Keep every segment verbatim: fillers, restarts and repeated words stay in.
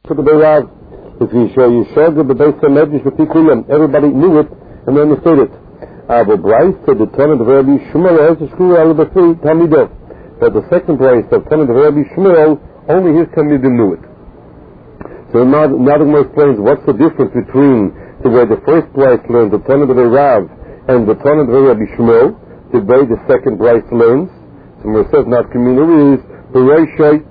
For the Beirav, if you show you showed the base of Medrash with Pikuyam, everybody knew it and they understood it. Abu Bryce said the Tanit of Rabbi Shmuel is screw out of the three Talmidah. But the second Bryce of Tanit of Rabbi Shmuel, only his Talmidim knew it. So now, now the Gemara explains what's the difference between the way the first Bryce learned the Tanit of Rav and the Tanit of Rabbi Shmuel, the way the second Bryce learns. So Gemara says not community is Bereishai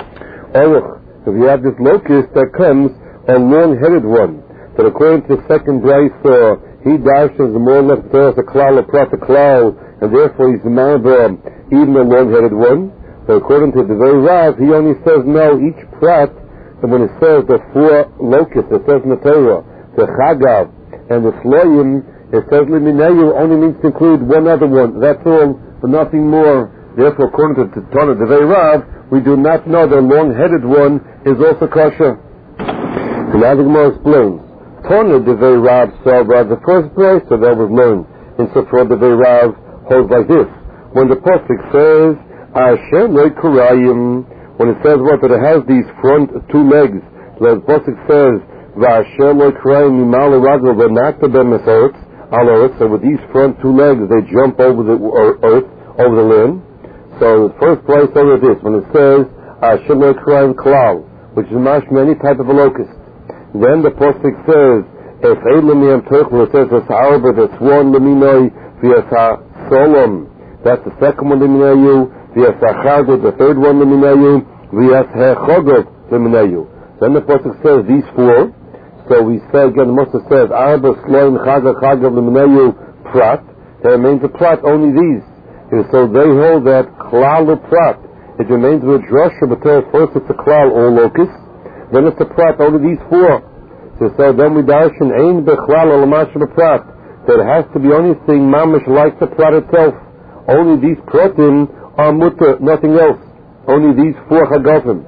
Orach. If you have this locust that comes, a long-headed one, that according to the second Bryce, uh, he dashes more or less there as a klal, a prat, a klal, and therefore he's the marba, even a long-headed one. But according to the very Rav, he only says no, each prat, and when it says the four locusts, it says in the Torah, the chagav, and the sloyim, it says liminayu, only means to include one other one. That's all, but nothing more. Therefore, according to the Torah, the very Rav, we do not know the long-headed one is also kosher. And now the Gemara explains. Tana the very Rav saw the first place, so that was learned. In Sifra the very Rav holds like this. When the Pasuk says, Hashem loy kurayim, when it says what, that it has these front two legs, the Pasuk says, Vashem loy kurayim mimal ragel v'nakta b'mesorot, al earth, so with these front two legs, they jump over the earth, over the land. So the first place over this, when it says, Hashem loy kurayim klal, which is mash many type of a locust. Then the Pasuk says, if Eilim Yam Turkle, it says, that's Arba, that's one Leminoi, Vyasa Solom, that's the second one Leminayu, Vyasa Chagod, the third one Leminayu, Vyasa Chagod Leminayu. Then the Pasuk says, these four, so we say again, the Pasuk says, Arba, Sloim, Chagod, Chagod, Leminayu, Prat, there remains a Prat, only these. And so they hold that Klal Prat. It remains with Drosha, but first it's a Klal, all locusts. Then it's a prat, only these four. So, so then we darshan ein bechlal alamash b'prat. There has to be only thing mamish like the prat itself. Only these pratim are mutter, nothing else. Only these four chagavim.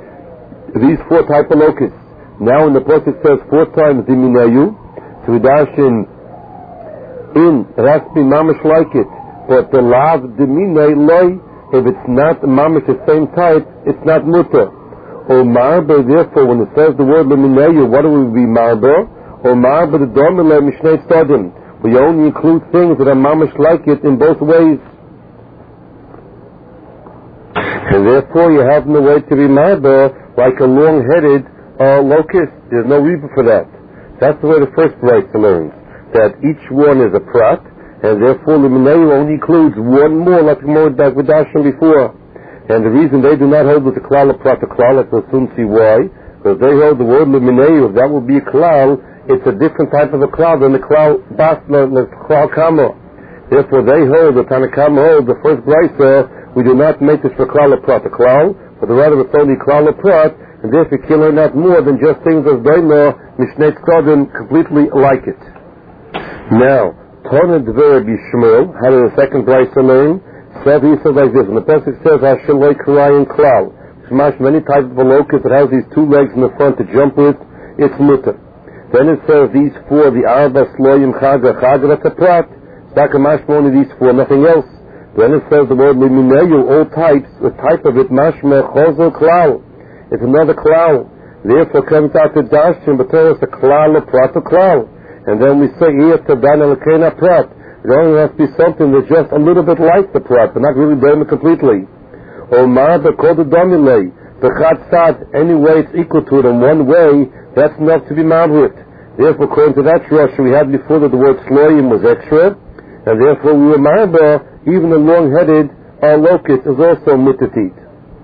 These four type of locusts. Now when the Pasuk says four times diminayu, so we darshan in, it has to be mamish like it. But the lav diminay loy, if it's not mamish the same type, it's not mutter. Or marba, therefore, when it says the word leminayu, what do we be marba? Or marba the domile mishnei tzadim. We only include things that are mamish like it in both ways. And therefore, you have no way to be marba like a long-headed uh, locust. There's no reason for that. That's the way the first Bryce learns. That each one is a prat, and therefore leminayu only includes one more, like more that we dashed before. And the reason they do not hold with the klal of prat, the klal, let's soon see why. Because they hold the word leminayu, if that would be a klal, it's a different type of a klal than the klal bas, the klal kama. Therefore they hold, the Tanakama hold, the first Bryce, we do not make this for klal of prat, the klal, but rather it's only klal of prat, and therefore you can learn not more than just things as they know, mishnei tzadim, completely like it. Now, Tana Dvei Rabbi Shmuel, how did the second Bryce learn? So he says like this, and the Pasuk says, Hashem loy kurayim klal. Shemash, many types of a locust that has these two legs in the front to jump with, it's mutter. Then it says these four, the arba, sloyim, chaga, chaga, that's a prat. Stakamash, only these four, nothing else. Then it says the word liminayu, all types, the type of it, mashma, chozo, klal. It's another klal. Therefore comes out to dashim, but tell us a klal, a prat, a klal. And then we say, here, tadan, alakena, prat. It only has to be something that's just a little bit like the prat, but not really done completely. Or marba called the domile, the chatzad, any way it's equal to it in one way, that's enough to be marba it. Therefore, according to that Rosh, we had before that the word sloyim was extra, and therefore we were marba, even the long-headed uh, locust is also mutatit.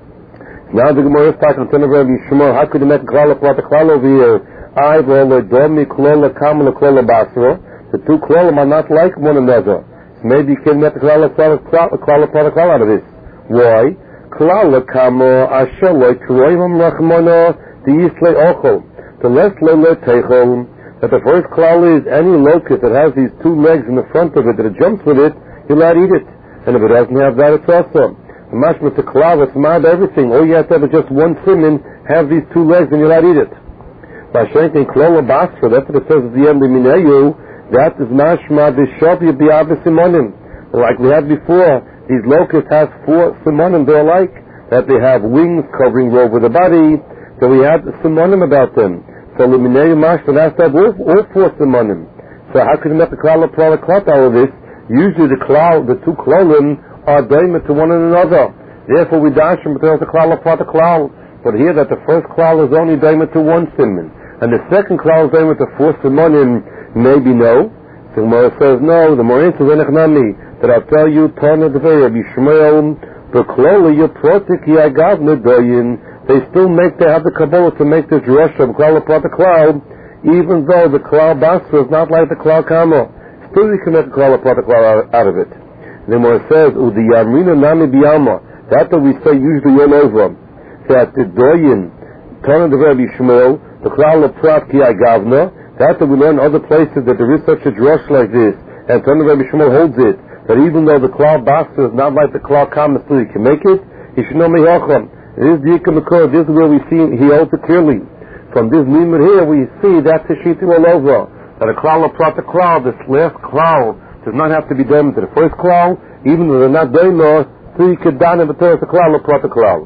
Now the Gemara is talking to Rabbi Shmuel, how could you make klal prat klal over here? I will domi klola kamala klola basra. The two klolim are not like one another. So maybe you can make a klal klal out of this. Why? Klal kamo asher loy kroim rachmano the yislei ochol. The left le teichol. That the first klal is any locust that has these two legs in the front of it that it jumps with it, you'll not eat it. And if it doesn't have that, it's also. The mashma to klal, it's mad everything. All you have to have is just one simin, have these two legs, and you'll not eat it. By shanking klal basra, that's what it says at the end of Minayu. That is mashma b'shavi b'abe simonim. Like we had before, these locusts have four simonim, they're alike. That they have wings covering over the body, So we have simonim about them. So luminary mashal has to have all, all four simonim. So how could you make the klal of product out of this? Usually the klal, the two klalim are daima to one another. Therefore we dash them because the klal of product klal. But here that the first klal is only daima to one simon, and the second klal is daima to four simonim. Maybe no. The Gemara says no. The Gemara says enechnami that I'll tell you Tana Dvei Rabbi Shmuel b'kloli yoprotik yagavna doyin. They still make they have the kabbalah to make this rush of klal of product klal. Even though the klal basra is not like the klal kama, still you can make a klal apart klal out of it. Then when it says udi yamrina nami biyama, that that we say usually all over, that the doyin Tana the Rabbi Shmuel the klal apart ki agavna, that that we learn other places that there is such a drush like this, and Tana the Rabbi Shmuel holds it that even though the klal basra is not like the klal kama, still you can make it. You should know mehacham. This is the Yikam Makor. This is where we see he holds it clearly. From this limit here, we see that's the shittim all over. That a klal of prata klal, this last klal, does not have to be done to the first klal, even though they're not daimah, so you could down and better the klal of prata klal.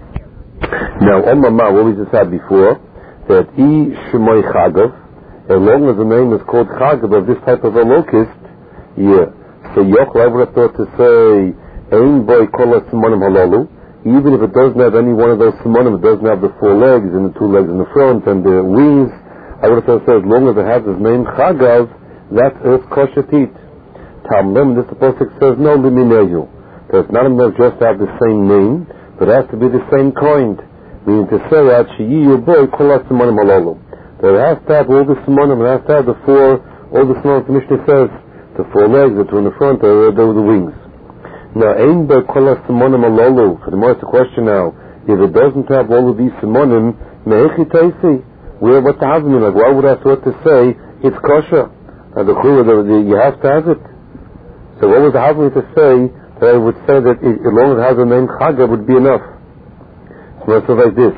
Now, on Mama, what we just said before, that I Shemoy Chagav, as long as the name is called Chagav of this type of a locust, yeah. So Yochel, I would have thought to say, Ein boy kola simonim halalu, even if it doesn't have any one of those simonim, it doesn't have the four legs and the two legs in the front and the wings, I would have said as long as it has his name Chagav, that's it's kosher teat. Tamlim, this apostle says no limineyu. So it's not enough just to have the same name, but it has to be the same kind. Meaning to say that sheyiyu boy kola simonim halalu. That it has to have all the simonim, it has to have the four, all the simonim the Mishnah says, the four legs, the two in the front, or the, the wings. Now, ein be kol simonim alolu. For the most question now, if it doesn't have all of these simonim, mehechi teisi. Where what's the having? Like, why would I thought to say it's kosher? And the chura, you have to have it. So, what was the having to say that I would say that it, as long as it has the name Chagav would be enough? So, it's like this.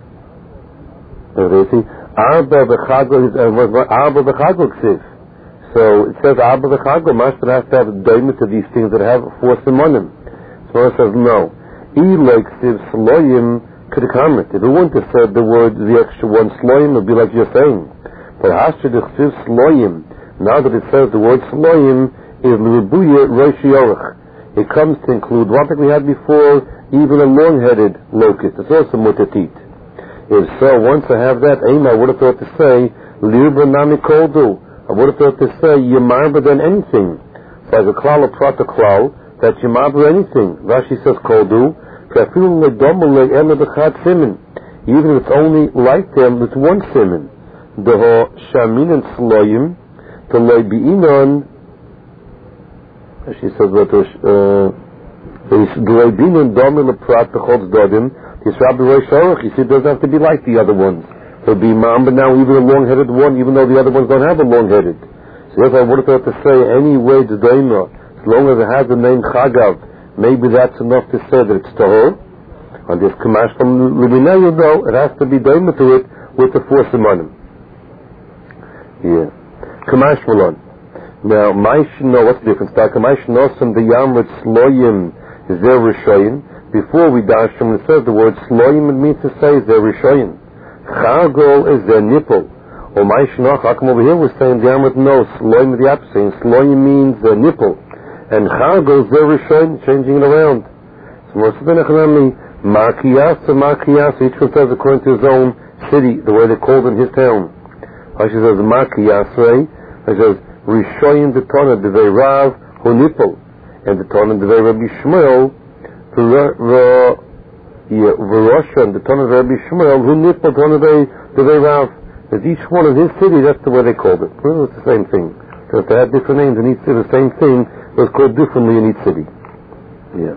You see, arba b'chagol is arba b'chagol ksiv. So it says Abba v'chagol, Master has to have a diamond to these things that have four simonim. So it says no. E like siv sloyim k'dekamrit. If it wouldn't have said the word, the extra one sloyim, it would be like you're saying. But hasher d'chsiv sloyim, now that it says the word sloyim, is l'ribuya roshi yorach. It comes to include what we had before, even a long-headed locust. It's also mutatit. If so, once I have that aim, I would have thought to say lirba nami koldu. I would have thought to say Yemarba than anything. So as a klal of prata klal, that Yemarba anything. Rashi says Koldu, even if it's only like them, it's one simon. Deho shamin and sloyim, to lay bi'inon, she says that the lay bi'inon domil of prata cholds dodim, his rabbi rosh orach, he said it doesn't have to be like the other ones. It would be imam, but now even a long-headed one, even though the other ones don't have a long-headed. So if I would have thought to say any way to daima, as long as it has the name Chagav, maybe that's enough to say that it's tahor. On this kamash from Liminayu though, it has to be daima to it with the four simonim. Yeah. Kamash malon. Now, Maish know what's the difference? Kamash knows from the Yamrit Sloyim is there Rishoyin. Before we dash from it says the word Sloyim, it means to say is there Rishoyin. Chagol is their nipple. Or my shnoch, how come over here we're saying the Amrit no, Sloim is the opposite, saying Sloim means their nipple. And Chagol is their Rishon, changing it around. So most of the Nechanami, Markiyas to Markiyas, each one says according to his own city, the way they called in his town. Rashi says Markiyas, right? He says, Rishoyin the Tona, the Vei Rav, who nipple. And the Tona, the Vei Rabbi Shmuel, the Yeah, Varosha and the ton of Rabbi Shmuel, who nipple ton of the Vei Rav. That each one of his city, that's the way they called it. Well, it's the same thing. Because they had different names in each city, the same thing was called differently in each city. Yeah.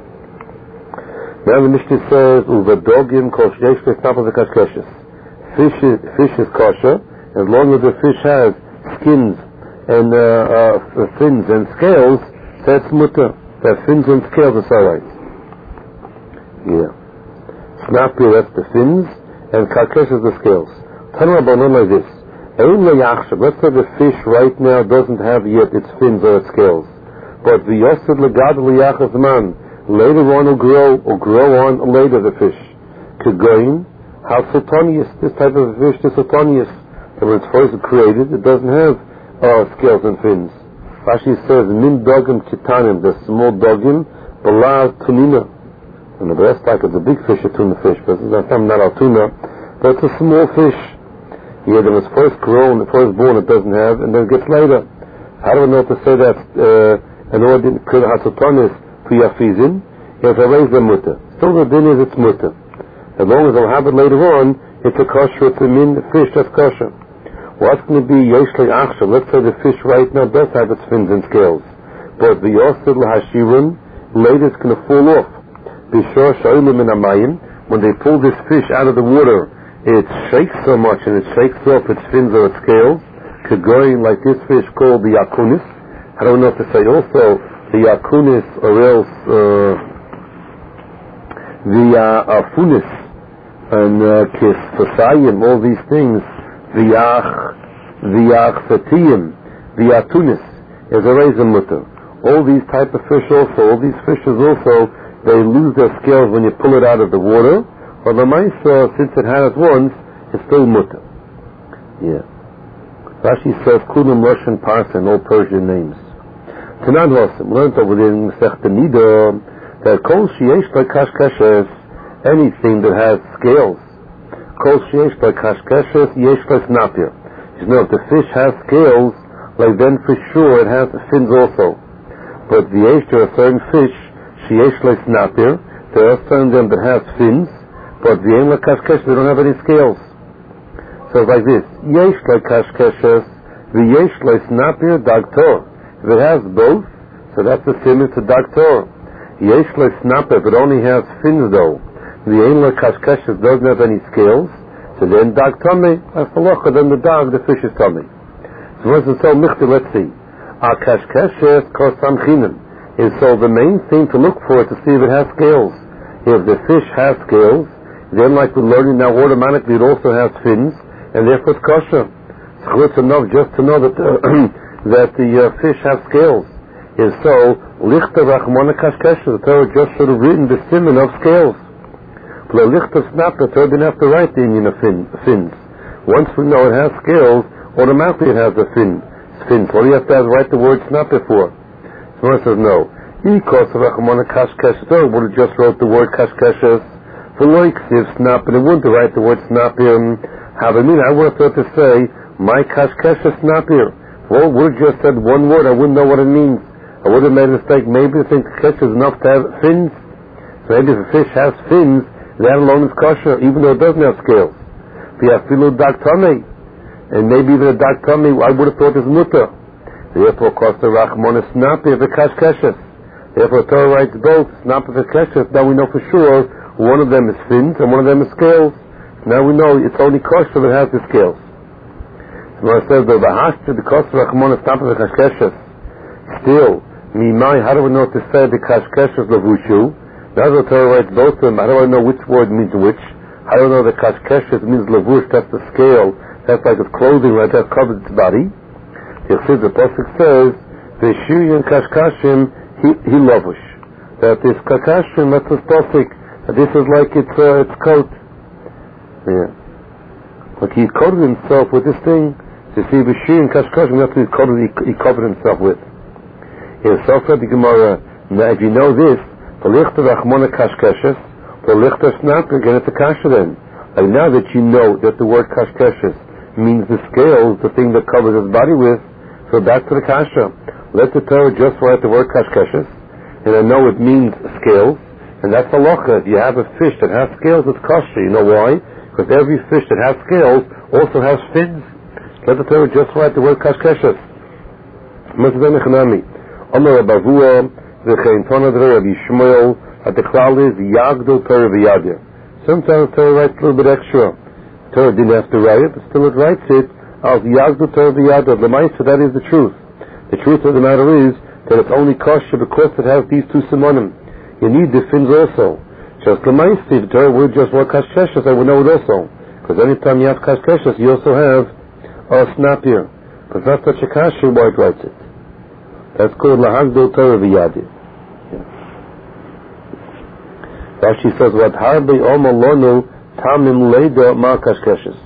Now the Mishnah says, Uvadogim kol shnesh v'snapel v'kashkeshes. Fish is, fish is kosher, as long as the fish has skins and uh, uh, fins and scales, that's mutter. That fins and scales are alright. Yeah. Snapir, that's the fins, and karkesh is the scales. Tell me about like this. Let's say the fish right now doesn't have yet its fins or its scales. But the yosid legad liyachas man, later on will grow, or grow on later the fish. Kegoin, Sultanius, this type of fish, the Sultanius. And when it's first created, it doesn't have uh, scales and fins. Rashi says, Min dogim kitanim, the small dogim, balav tunina. And the rest, like it's a big fish, a tuna fish, but it's not, not a tuna, but it's a small fish. Yeah, when it's first grown, first born, it doesn't have, and then it gets later. How do I know to say that uh, an ordinary Sultanis Piyafizin? If I raise the mutter. Still the din is it's mutter. As long as I'll have it later on, it's a kosher, it's a min fish, that's kosher. What's going to be Yeshlei Achsha? Let's say the fish right now does have its fins and scales. But the Yosid Lahashirun, later it's going to fall off. Bishor Shailim in Amayim, when they pull this fish out of the water, it shakes so much and it shakes off its fins or its scales, going like this fish called the Yakunis. I don't know if to say also the Yakunis or else uh, the uh, Afunis and Kis Fasayim, all these things. The Ach, the Achfatiyim, the Atunis is a raisin mutter. All these type of fish also, all these fishes also, they lose their scales when you pull it out of the water. But the Maisa, since it had it once, it's still mutter. Yeah. Rashi says, Kunim Russian Parson, all Persian names. Tanan Hosim, learned over there in Masechta Nida, that Kol Sheyesh like Kashkashes, anything that has scales, Kol sheyesh like kashkeshes, yesh like napir. You know, if the fish has scales, like then for sure it has fins also. But the yesh, there are certain fish, sheyesh like napir, there are certain of them that have fins, but the yesh like kashkeshes, they don't have any scales. So it's like this, yesh like kashkeshes, the yesh like napir, dagtor. If it has both, so that's the similar to dagtor. Yesh like napir, if it only has fins though, the ein like kashkeshes doesn't have any scales, so then dog tummy, that's the locha, then the dog, the fish is tummy. So once it's so michti, let's see. A kashkeshes kosam chinam is so the main thing to look for to see if it has scales. If the fish has scales, then like we're learning now automatically it also has fins, and therefore it's kosher. It's good enough just to know that uh, that the uh, fish has scales. If so, lichter rachmona kashkeshes, the Torah just should have written the simon of scales. For the licht of snap, the Torah didn't have to write the Indian of fin, fins. Once we know it has scales, automatically it has a fin. Fins. What do you have to have, write the word snap before? So one says no. Because of Rachmana Kashkesh, the Torah would have just wrote the word Kashkeshes. For like if snap, and it wouldn't have write the word snap here. How I mean, I would have thought to say, my Kashkeshes snap here. Well, would have just said one word, I wouldn't know what it means. I would have made a mistake. Maybe I think Kesh is enough to have fins. So maybe if a fish has fins, that alone is kosher, even though it doesn't have scales. If you have filu dak tummy, and maybe even a dak tummy, I would have thought is mutter. Therefore, cost the rachmon is snappy of the kashkeshes. Therefore, Torah writes both snappy of the kashkeshes. Now we know for sure one of them is fins and one of them is scales. Now we know it's only kosher that has the scales. So when it says the bahashta, the cost of rachmon is snappy of the kashkeshes. Still, mimai, how do we know to say the kashkeshes lavushu? Now the Torah writes both of them. How do I know which word means which? How do I know that kashkeshes means lavush, that's the scale, that's like its clothing, right, that covers its body. The Chassid, the Pasuk says, V'shiryan kashkashim he lavush. That this kashkashim, that's the Pasuk, that this is like its, uh, its coat. Yeah. Like he coated himself with this thing. So you see, V'shiryan kashkashim, that's what he coated, he, he covered himself with. Yeah, so said the Gemara, now if you know this, the lichter rachmona kashkeshes, the lichter snap, again it's a kasha then. Like now that you know that the word kashkeshes means the scales, the thing that covers his body with, so back to the kasha. Let the Torah just write the word kashkeshes, and I know it means scales, and that's halacha. If you have a fish that has scales, it's kosher. You know why? Because every fish that has scales also has fins. Let the Torah just write the word kashkeshes. Masbeh Nechanami. Amar Abavua, V'chein Tana D'Rei Rabbi Shmuel, at the klal is Yagdo Torah V'Yadya. Sometimes Torah writes a little bit extra. Torah didn't have to write it, but still it writes it as Yagdo Torah V'Yadya. The Maisa, that is the truth. The truth of the matter is that it's only kosher because it has these two simonim. You need the fins also. Just the Maisa, the Torah would just work kashkeshes, I would know it also. Because anytime you have kashkeshes, you also have a snap here. Because that's such a kasher, why it writes it. That's called Lahagdo Torah V'Yadya. Rashi says, "What harbe omalonu Tamim Leda Markashkeshes.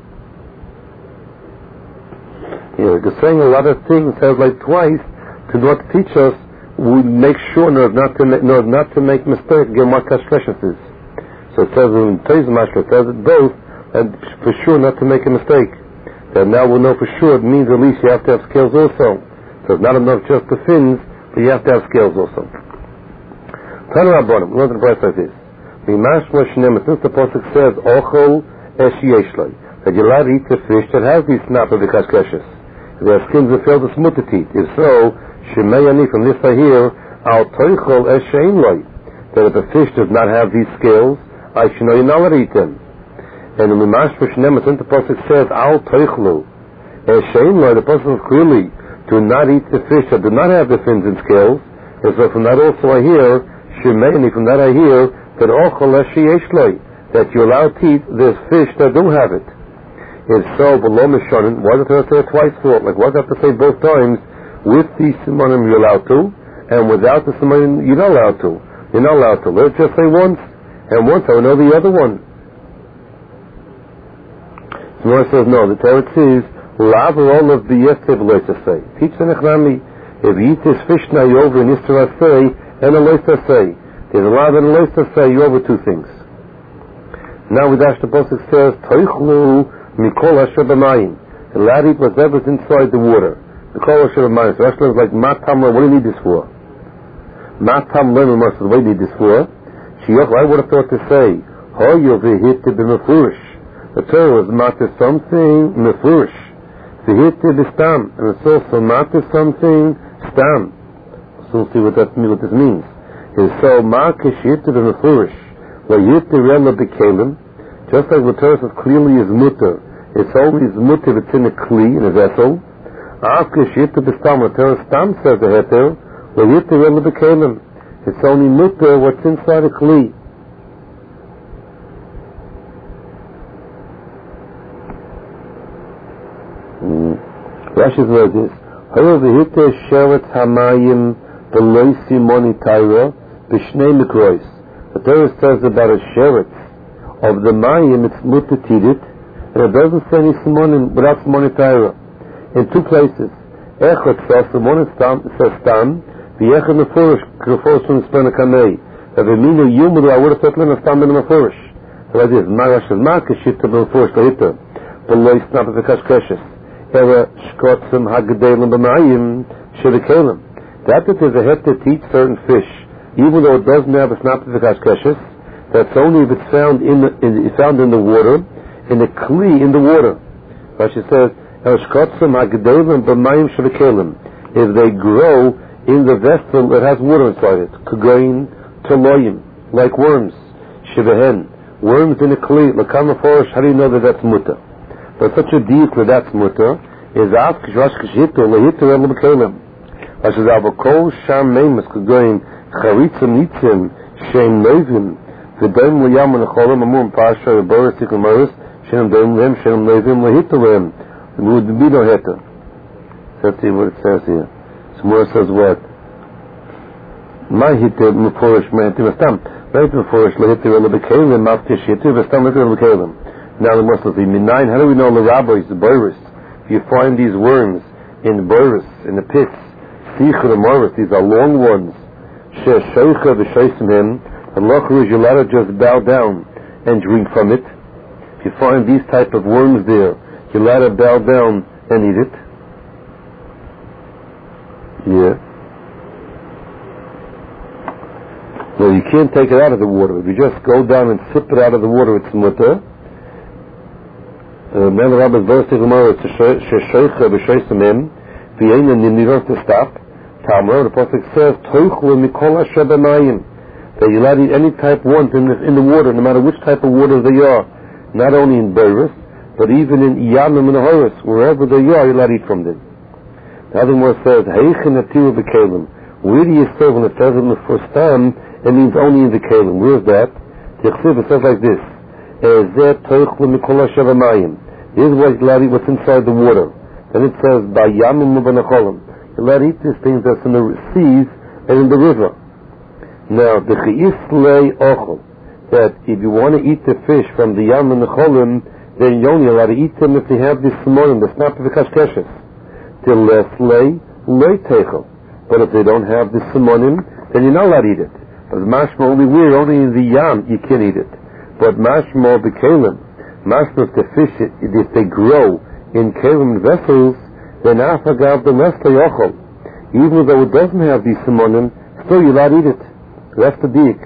Yeah, because saying a lot of things says like twice to not teach us, we make sure not to make, not to make mistakes, get Markashkeshes is. So it says in Teiz Mashra, it says it both, and for sure not to make a mistake. That now we'll know for sure, it means at least you have to have skills also. So it's not enough just the fins, but you have to have skills also. Tanu Rabbanim, we learned the verse like this. Since the Pasuk says, Ochol esh yeshloi, that you're allowed to eat the fish that has these snap of the kashkeshes. If they have skins that fail to smooth the teeth. If so, Shemeyani, from this I hear, Al toichol esh she'inloi, that if a fish does not have these scales, I should know you're not allowed to eat them. And in the Mashmash Nemes, the Pasuk says, Al Teichlu. And Shein, the Pasuk clearly, do not eat the fish that do not have the fins and scales. And so from that also I hear, Shemeini, from that I hear, that Ochel Eshi Yeshloi, that you're allowed to eat this fish that do have it. If so, below Mishonin, why does it have to say it twice for it? Like, why does it have to say both times? With the Simonim you're allowed to, and without the Simonim you're not allowed to. You're not allowed to. Let it just say once. And once I know the other one. The Gemara says no. The Torah says, "Lav all of the yesev loysa say." Teach the nechnami. If you eat this fish now, you're over in Yisrael say and a loysa say. There's a lav and a loysa say. You're over two things. Now with Ash the Pasuk says, "Toichlu mikol asher b'mayim." The lad eat whatever's inside the water. Mikol asher b'mayim. So Ash is like matam. What do you need this for? Matam learning. What do you need this for? I would have thought to say, "Ho yovehit b'mefurish." The Torah was matter something mefurish. Vehit b'stam, and it's also matter something stam. So we'll see what that what this means. Is so makish hit b'mefurish. Lo hit rela b'kelim. Just like the Torah says clearly is mutter. It's always mutter if it's in a kli, in a vessel. Akish hit b'stam. The Torah stam says the heter. Lo hit rela b'kelim. It's only mutter what's inside a kli. Rashi says this: "However, v'hite sheret hamayim beloy simoni taira b'shnei mikrois." The Torah says about a sheret of the mayim, it's mutter to eat it, and it doesn't say any simonim without simoni taira. In two places, echad says simonim says stam. The Echad Mefurish, Krufos from the Sperna Kamei. That the Minu Yumudu, I would have thought Lena Stam Ben Mefurish. So like this, Marash is Markish, Shifta Ben Mefurish, Lahita. Below Snap of the Kashkeshes. Era Shkotzim Hagadelim B'mayim, Shivikelim. That it is a head to teach certain fish, even though it doesn't have a Snap of the Kashkeshes, that's only if it's found in the, in, it's found in the water, in the Kli, in the water. Rashi says, Era Shkotzim Hagadelim B'mayim, Shivikelim. If they grow in the vessel that has water inside it, kagain, toloyim, like worms, shivehen, worms in a kli, lakama forish. How do you know that that's mutter? But such a deal that that's mutter is af kishvash kishito lehitu el b'kelim. Rashi says avokol sham meimus kagain charitzim nitzim shem nevim v'daim liyam v'necholim amum pasha v'boris tikul maris shem daim lehem shem nevim lehitu lehem. There would be no heter. Let's see what it says here. Somewhere says what? My hitter muforish meant to stam. Right muforish lehitter will be kalim maftish hitter vestam lehitter will be kalim. Now the Muslims in nine. How do we know the rabbis, the boris? If you find these worms in the boris, in the pits, sicha the moris, these are long ones. She sheicha v'sheisim him. And lochru you're allowed to just bow down and drink from it. If you find these type of worms there, you're allowed to bow down and eat it. Yeah. No, you can't take it out of the water. If you just go down and sip it out of the water, it's mutter. Man, the Rabbi's verse to Gemara, it's sheshoicha b'sheisim him. V'yein and you don't have to stop. Talmud, the Pasuk says, toichlu mikol asher b'mayim. That you're allowed to eat any type one in the, in the water, no matter which type of water they are. Not only in Beirut, but even in Yamim and Horus, wherever they are, you're allowed to eat from them. The other one says, Heichin atiru b'kelim. Where do you say when it says in the first time, it means only in the kelim? Where is that? The Chsiv, it says like this: Ezeh toichlu mikol asher b'mayim. Here's what you're allowed to eat what's inside the water. Then it says, by Yamim u'b'necholim. You're allowed to eat these things that's in the seas and in the river. Now, the Chiyis lei ochel. that if you want to eat the fish from the Yam and the Cholim, then you're only allowed to eat them if they have this simonim, that's not the kashkeshes. Till leslei lei techel. But if they don't have this simonim, then you're not allowed to eat it. But mashma only we're only in the Yam you can eat it. But mashma bekalim, mashma if the fish if they grow in kalim vessels, then afagav the leslei ochel. Even though it doesn't have these simonim, still you're allowed to eat it. That's the diik.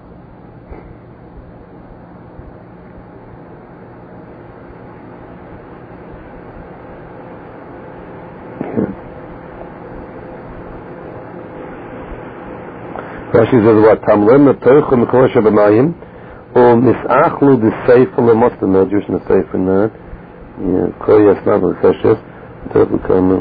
Rashi says what Tamlim Metoichel Mekor Shabamayim or Misachlu the Sefer Lemot the Medrash in the Sefer Nerd. Yeah, Koyas Nav the Keshes. Metoichel Kamer.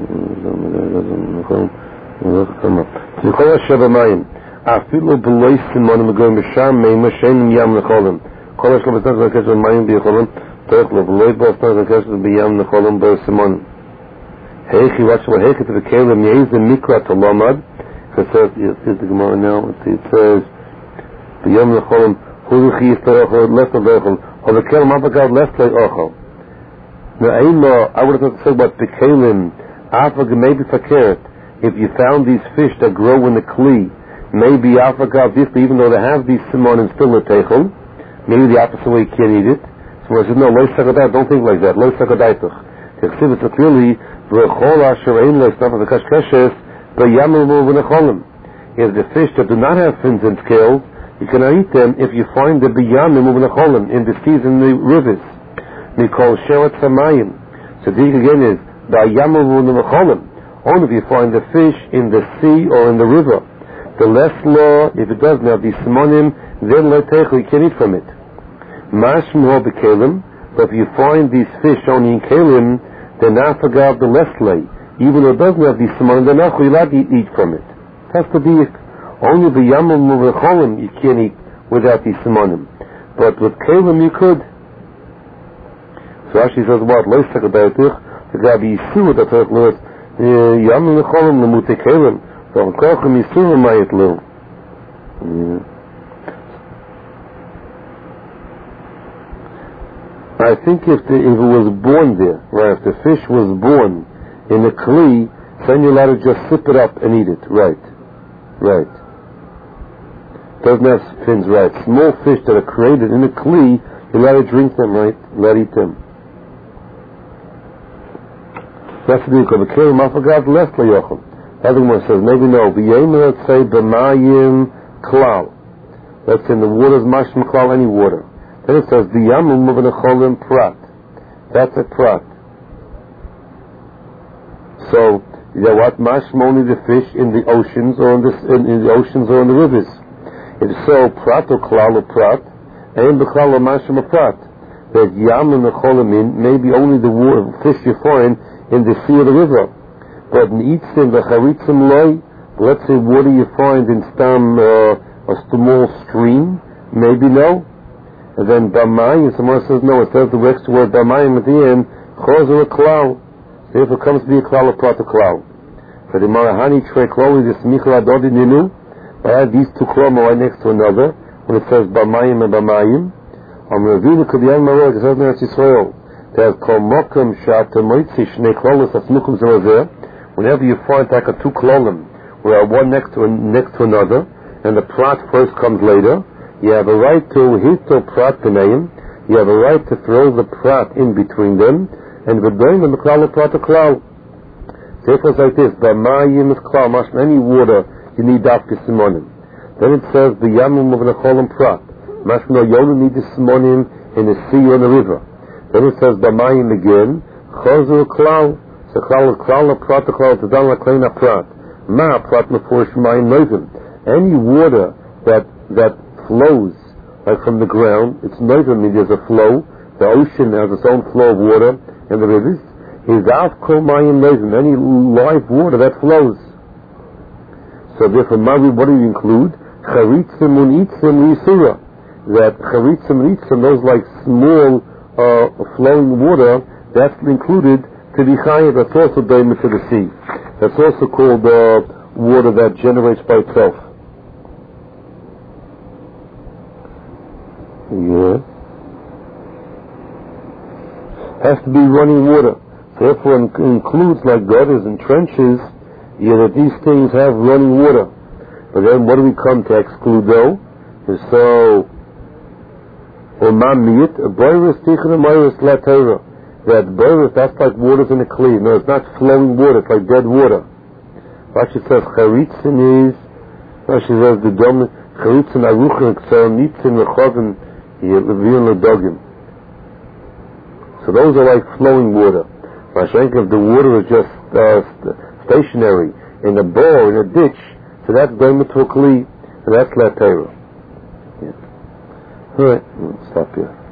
Mekor Shabamayim. Afilu B'Lois Simon Megoyim B'Sham Meima Shein Yam Necholim. Kolas Lebetan Zakeshes Mayim B'Yecholim. Metoichel B'Loi B'Ostan Zakeshes B'Yam Necholim B'O Simon. Heichi what's what Heichi to the Kelim Yezim Mikra Tolomad. It says, here's the Gemara now, it says, the Yom Necholim, Huruchi Yisrael, left of Echel, or the Kelim Apagad left like Ochel. Now, I would have said about the Kelim, Afag maybe Fakert, if you found these fish that grow in the Kli, maybe Afagad, even though they have these Simon and still a Techel, maybe the opposite way you can't eat it. So I said, no, Lo Sagadat, don't think like that, Lo Sagadaitach. The Chsivit is clearly, V'chol Asher Ein Lo Snaf of the Kashkeshes, If the fish that do not have fins and scales, you cannot eat them if you find the biyamim u'v'necholim in the seas and the rivers. Mikol sherat samayim. So the again is biyamim u'v'necholim. Only if you find the fish in the sea or in the river. The less law, if it doesn't have these simonim, then le'teichu, you can eat from it. Mash more b'kelim. But if you find these fish only in kelim, then afagav the less lay. Even though it doesn't have these simonim, then you're allowed to eat from it. That's the diik. Only the yamim u'v'necholim you can't eat without these simonim. But with kelim you could. So Rashi says what? Lo Sagadatich, the Gabi Yisur, that says, yamim u'necholim l'mute kelim. So Kolchem Yisur mayit lo. I think if, the, if it was born there, right, if the fish was born in a kli, then you're allowed to just sip it up and eat it. Right. Right. Doesn't have fins, right. Small fish that are created in a kli, you're allowed to drink them, right? Allowed to eat them. That's the deal. The kelim afagav left layochel. Other one says, maybe no. V'yemer, let's say, b'mayim klal. That's in the waters, mashim klal, any water. Then it says, v'yamim u'v'necholim prat. That's a prat. So, you know what? Mashma only the fish in the oceans or in the, in, in the oceans or in the rivers. If so, prat or klal or prat, and the klal or mashma prat. That yam and the cholamin maybe only the water, fish you find in the sea or the river. But in itzim, the charitzim loy, let's say water you find in stam, uh, a small stream, maybe no. And then bamayim, someone says no, it says the next word bamayim at the end, chos or a klal. Therefore comes to be a klal or prat or klal. For the marahani tre klal is the smichel adodi ninu. I have these two klal right next to another, when it says bamayim and bamayim. On Ravina Kudiyan Marok, it says in Eretz Yisrael, there's kol mokum shat moitzi shnei klalos asmukum zerazer. Whenever you find like a two klalim, where one next to next to another, and the prat first comes later, you have a right to hito prat b'neim. You have a right to throw the prat in between them. And we bring them the klal or prat or klal. Therefore it's like this, b'mayim is klal, mash any water, you need dafka simonim. Then it says, the yamim of necholim prat. Mash no, you only need the simonim in the sea or in the river. Then it says, b'mayim again, chos or klal. So klal or klal or prat or klal, t'dan l'klein prat. Ma prat mefurish mayim noivim. Any water that, that flows, like from the ground, it's noivim, means there's a flow. The ocean has its own flow of water. And the rivers is afkol mayim noivim, any live water that flows. So therefore, Mavi, what do you include? Charitzim unitzim yisura. That charitzim unitzim, those like small uh, flowing water, that's included to be chayiv. That's also daimah to the sea. That's also called uh, water that generates by itself. Yeah. Has to be running water. So therefore it includes like gutters and trenches, yeah, that these things have running water. But then what do we come to exclude though? So, Umamiyat, a boirus tikkun and boirus la Torah. That boirus, that's like waters in a cleave. No, it's not flowing water, it's like dead water. Rashi says, Charitzin is, Rashi says, the dom, Charitzin aruchin, Ksar, Nitzin, Rechovin, Yevin, Ledogim. So those are like flowing water. Rashi, if the water is just uh, st- stationary, in a bowl, in a ditch, so that's going to a cleave, and that's la Torah. Yeah. Alright, stop here.